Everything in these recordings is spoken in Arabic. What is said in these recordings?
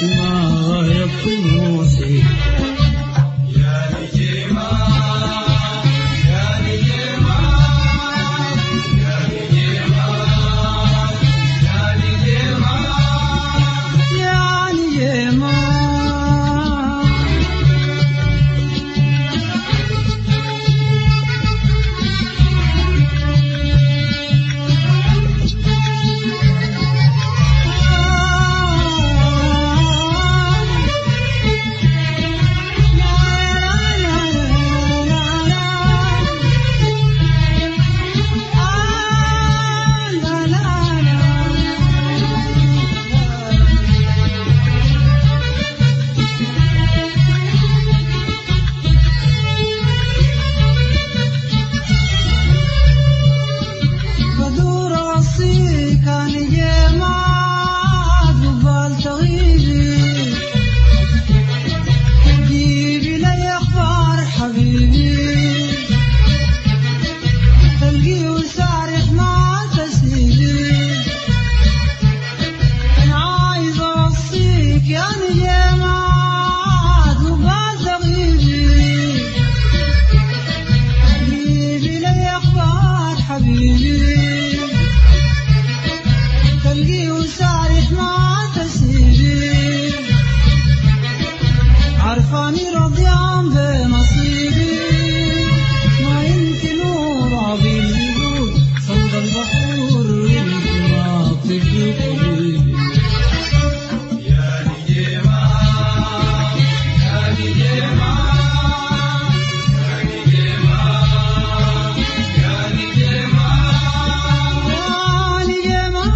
ما يبكي موسي عرفاني رضيان بنصيبي ما انت نور عظيم يقول صند البحور انت ما بتبدو قليلي يا نجيمة يا نجيمة يا نجيمة يا نجيمة يا نجيمة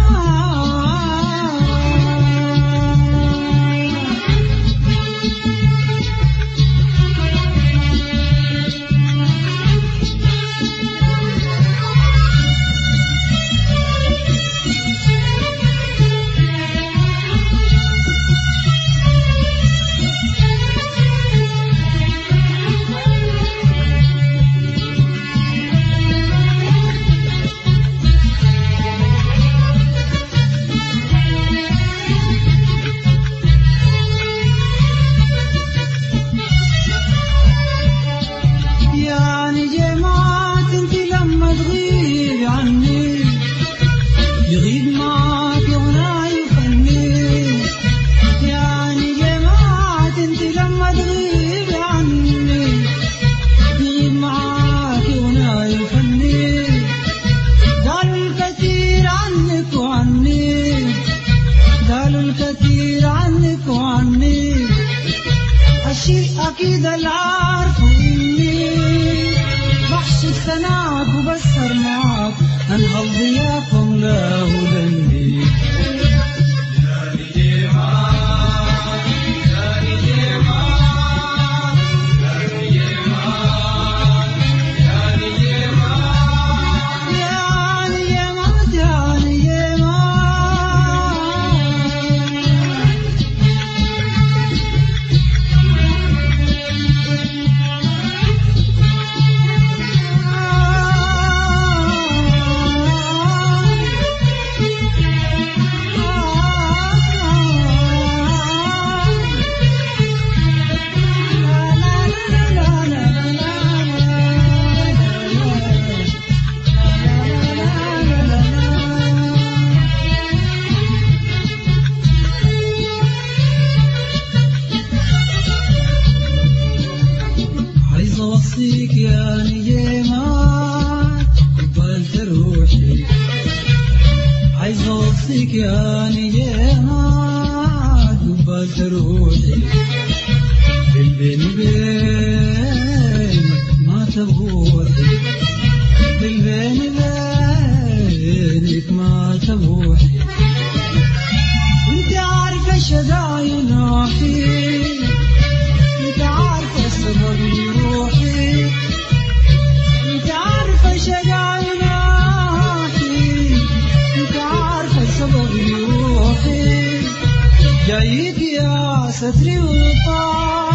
يغيب معاك يغنى يفني يعني جماعة انت لما تغيب عني يغيب معاك يغنى يفني قالوا الكثير عنك وعني قالوا الكثير عنك وعني الشيء أكيد العارف إني بحشد ثناك وبسهر معاك أنهض ضيافهم لا هدني يا نجيمة يا نجيمة يا نجيمة يا نجيمة يا نجيمة يا نجيمة أوصيك يا نجيمة قبلت روحي عايز أوصيك يا نجيمة قبلت روحي بالبين بينك ما تبوحي بالبين بينك ما تبوحي انت عارفة شدايا نوحي انت عارفة سبب روحي انت عارفة شجاعي ناحي انت عارفة سبب روحي جايك يا ستري وطاعي